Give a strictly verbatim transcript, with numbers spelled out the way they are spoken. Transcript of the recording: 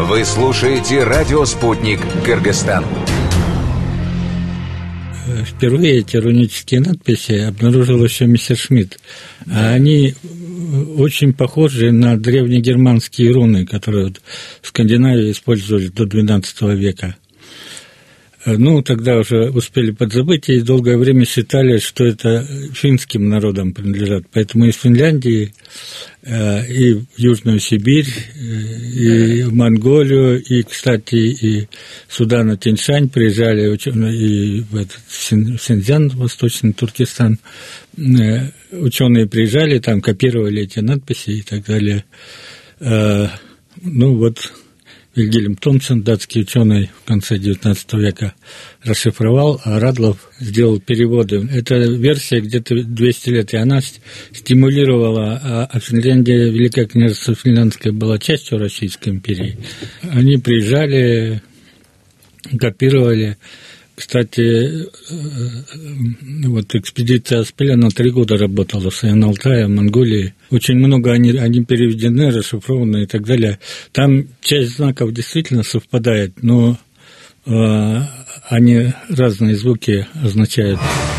Вы слушаете радио «Спутник Кыргызстан». Впервые эти рунические надписи обнаружил еще Мессершмитт. Они очень похожи на древнегерманские руны, которые в Скандинавии использовали до двенадцатого века. Ну, тогда уже успели подзабыть, и долгое время считали, что это финским народам принадлежат. Поэтому из Финляндии и в Южную Сибирь, и в Монголию, и, кстати, и сюда, на Тянь-Шань, приезжали ученые, и в этот Синьцзян, Восточный Туркестан, ученые приезжали, там копировали эти надписи и так далее. Ну, вот Вильгельм Томсон, датский ученый, в конце девятнадцатого века расшифровал, а Радлов сделал переводы. Эта версия где-то двести лет, и она стимулировала, а Финляндия, Великое княжество Финляндское, была частью Российской империи. Они приезжали, копировали. Кстати, вот экспедиция Аспеля на три года работала в Саян-Алтае, в Монголии. Очень много они, они переведены, расшифрованы и так далее. Там часть знаков действительно совпадает, но э, они разные звуки означают.